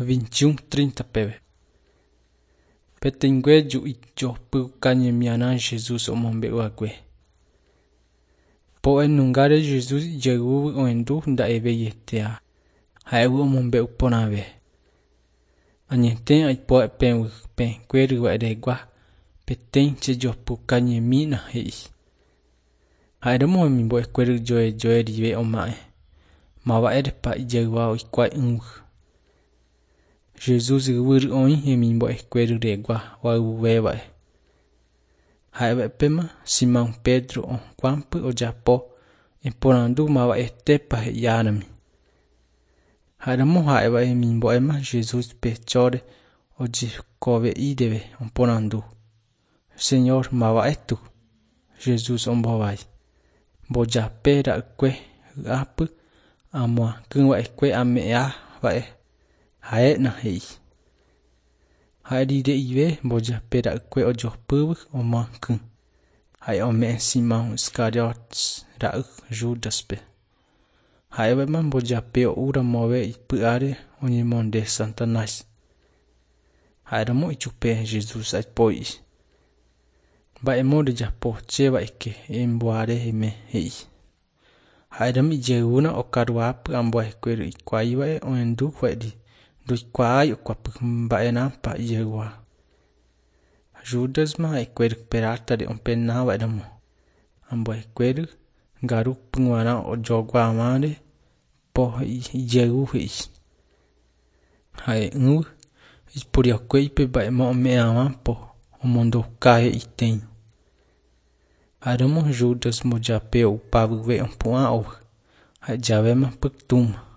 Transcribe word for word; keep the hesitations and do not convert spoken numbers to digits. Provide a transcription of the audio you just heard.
vinte e um, trinta pebe. Petengue ju icho pu kanye miana Jesus o mombe uague. Po en nungare Jesus yegu oendu nda ebe yetea. Haewu o mombe uponave. Anyente ay po pen pen kweru wa edegwa. Peten che jo pu kanye mina hei. Haeremo mi bo kweru joe joe rive o mae. Ma wa ede pa yegwa o ikwa ungu. Jesus wur oin e mi bo kweru regwa wa uwewa. Haewe pema Simão Pedro o kwampu o japo. Imponandu ma wa estepa he yanami. Haeremo haewa e mi bo ema Jesus pechore o jikove ideve imponandu. Señor ma wa etu. Jesus ombo vai. Bo jape ra kwe apu. Amwa kungwa ekwe ame a wa e. Hae na hei. Hae di de iwe boja pera kwe o jopu o mankun. Hae o me Simão Iscariotes ra Judas pe. Hae we man boja pe o ura mowe i puare o nyimonde Satanás. Hae ra mo i chupe Jesus ai poi. Ba e mode japo chewa ike e mboare he me hei. Hae ra mi jeuna o karuapu ambo e kweru i kwa iwa e o endu we di. Do kwai o kwa pumba e nampa iegwa. Judas ma e kweru peralta de on penna wa edamo. Ambo e kweru garu pungwana o jogwa amade po iegu hei. Hae ngu ispuri o kweipe ba e mo me ama po o mondo kahe iten. Adamo Judas mo jape o pavu we on pua o. Hae jave ma puk tuma.